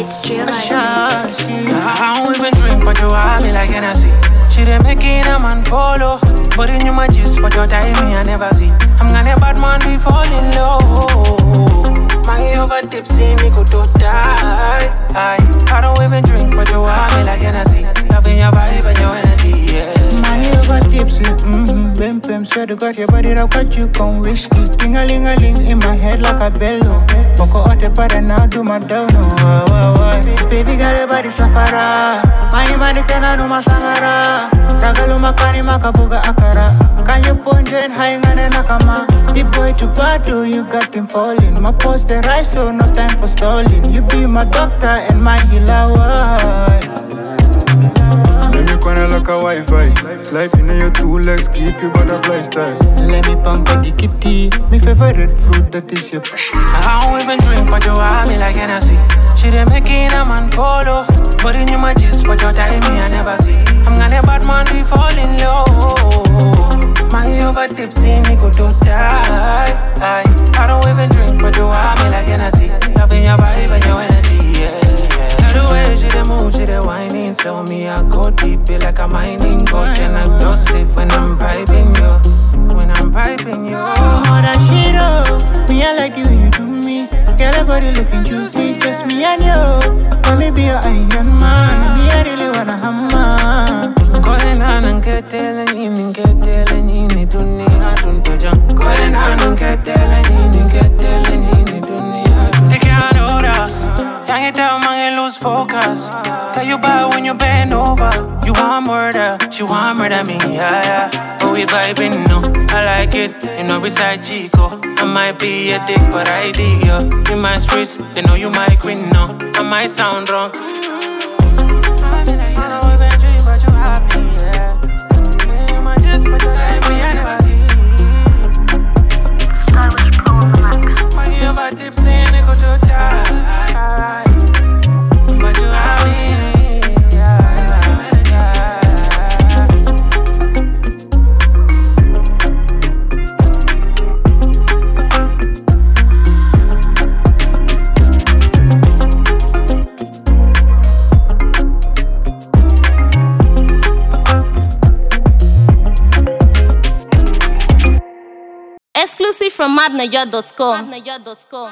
It's Jill Music. I don't even drink, but you have me like Hennessy. She dey make it a man follow, but in you my gist, but you die me I never see. I'm gonna bad man be falling low. My over tipsy, me go to die. I don't even drink, but you have me like Hennessy. Loving your vibe and your energy, yeah. My over tipsy, bim bim. Swear to God, your body I've got you con whiskey. Ting-a-ling-a-ling in my head like a bellow. Poco out the part and now do my dono. Baby girl, your body safara. My money tena no masangara. Ragalo makani makabuga akara. Can you punch and high and nakama? The boy to battle, you got him falling. My post the rise, so no time for stalling. You be my doctor and my healer. Let me connect like a Wi-Fi. Slide in your two legs, give you butterfly style. Let me pamper the kitty. My favorite fruit, that is your I don't even drink, but you have me like Hennessy. She dey make it a man follow, but in you my gist, but you die me I never see. I'm gonna bad man be falling low. My over tipsy, me go to die. I don't even drink, but you have me like Hennessy. Loving your vibe and your energy, yeah. The way she dey move, she dey whining slow. Me I go deep, be like a mining gold. And I don't sleep when I'm piping you. When I'm piping you. More than shit up. Me I like the way you do me. Girl, your body looking juicy. Just me and you. Let me be your Iron Man. Me I really wanna hammer. Going on and get telling you, dunia tuntoja. Going on and get telling you, dunia. They can't hold us. Can't tell man you lose focus. Cause you buy when you bend over. You want murder, she want murder me, yeah. But we vibing, no, I like it. You know we side Chico. I might be a dick, but I dig you. In my streets, they know you my queen, no. I might sound wrong. I don't even dream, but you have me, yeah. You might just put your life me, I never see. Stylish Pro on the mix. When you ever dip, saying it go to die. But you have me, yeah. Exclusive from madnaja.com.